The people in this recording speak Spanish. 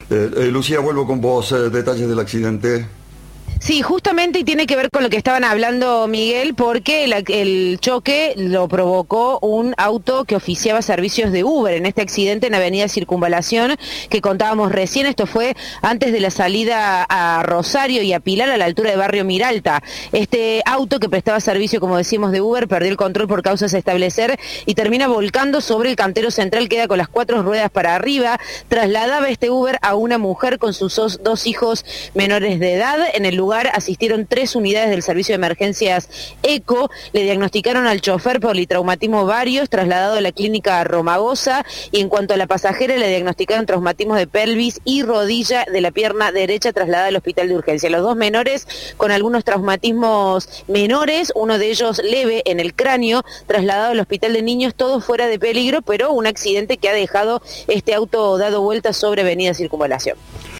Lucía, vuelvo con vos, detalles del accidente. Sí, justamente, y tiene que ver con lo que estaban hablando, Miguel, porque el choque lo provocó un auto que oficiaba servicios de Uber en este accidente en Avenida Circunvalación que contábamos recién. Esto fue antes de la salida a Rosario y a Pilar, a la altura de Barrio Miralta. Este auto que prestaba servicio, como decimos, de Uber, perdió el control por causas a establecer y termina volcando sobre el cantero central, queda con las 4 ruedas para arriba. Trasladaba este Uber a una mujer con sus dos hijos menores de edad. En el lugar asistieron 3 unidades del servicio de emergencias ECO, le diagnosticaron al chofer politraumatismo varios, trasladado a la clínica Romagosa, y en cuanto a la pasajera le diagnosticaron traumatismos de pelvis y rodilla de la pierna derecha, trasladada al hospital de urgencia. Los 2 menores con algunos traumatismos menores, uno de ellos leve en el cráneo, trasladado al hospital de niños, todos fuera de peligro, pero un accidente que ha dejado este auto dado vuelta sobre Avenida Circunvalación.